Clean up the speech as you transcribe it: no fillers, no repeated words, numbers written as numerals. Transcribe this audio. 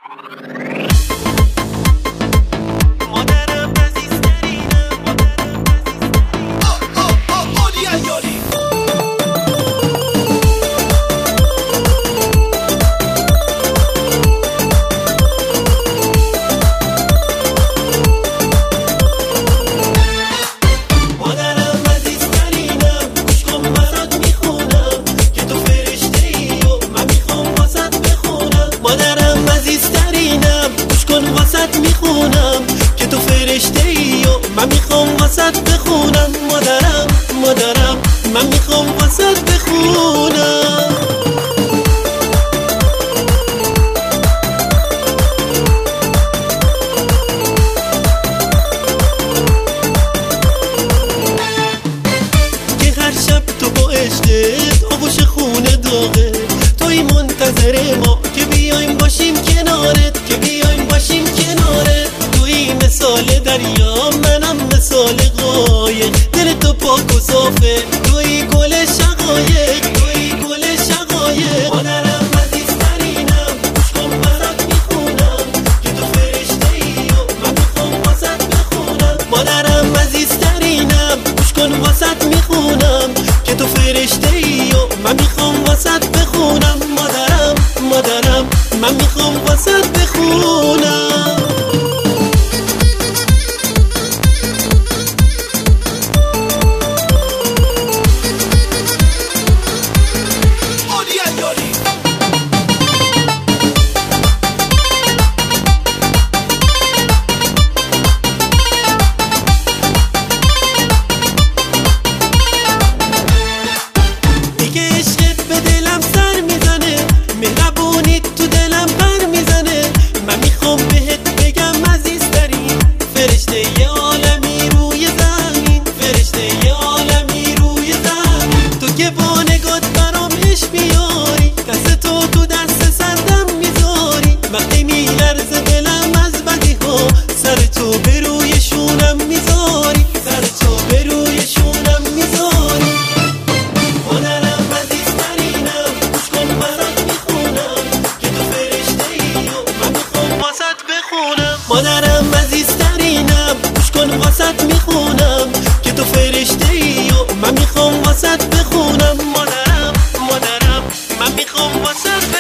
میخونم که تو فرشته ای و من میخوام واسط بخونم. مادرم من میخوام واسط بخونم. که هر شب تو با عشقت آغوش خونه داغه، توی منتظر ما که بیایم باشیم کنارت، که بیایم باشیم کنارت. توی مثال دریا منم مثال قایق، دل تو پاک و صافه، توی گل شقایق، توی گل شقایق. مادرم عزیزترینم گوش کن برات میخونم که تو فرشته ای و من میخوام واسط بخونم. مادرم عزیزترینم گوش کن واسط میخونم که تو فرشته ای و من میخوام واسط بخونم. مادرم من میخوام واسط بخونم. مادرم عزیزترینم گوش کن واسط میخونم که تو فرشته ای و من میخوام واسط بخونم. مادرم من میخوام واسط